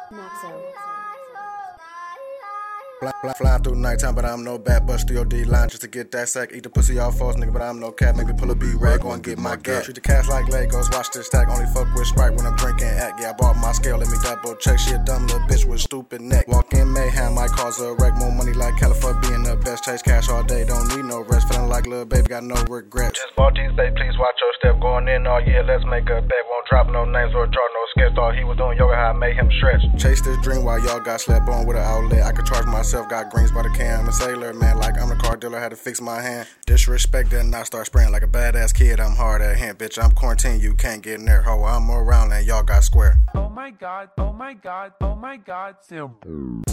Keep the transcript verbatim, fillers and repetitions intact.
Maxo. Fly, fly, flying through nighttime, but I'm no bad. Bust through your D-line just to get that sack. Eat the pussy all false, nigga, but I'm no cat. Make me pull a B-rag, go and get my gat. Treat the cash like Legos, watch this stack. Only fuck with Sprite when I'm drinking act. Yeah, I bought my scale, let me double check. She a dumb little bitch with stupid neck. Walk in mayhem, might cause a wreck. More money like California being the best. Chase cash all day, don't need no rest. Feeling like little baby, got no regrets. Just bought these days, please watch your step. Going in all year, let's make a bet. Won't drop no names or draw no sketch. Thought he was doing yoga, how I made him stretch. Chase this dream while y'all got slept on with an outlet. I could charge myself, got greens by the can. I'm a sailor, man, like I'm the car dealer, had to fix my hand. Disrespect, then I start spraying like a badass kid. I'm hard at hand, bitch, I'm quarantined, you can't get near. Ho, I'm around and y'all got square. Oh my god, oh my god, oh my god, simple.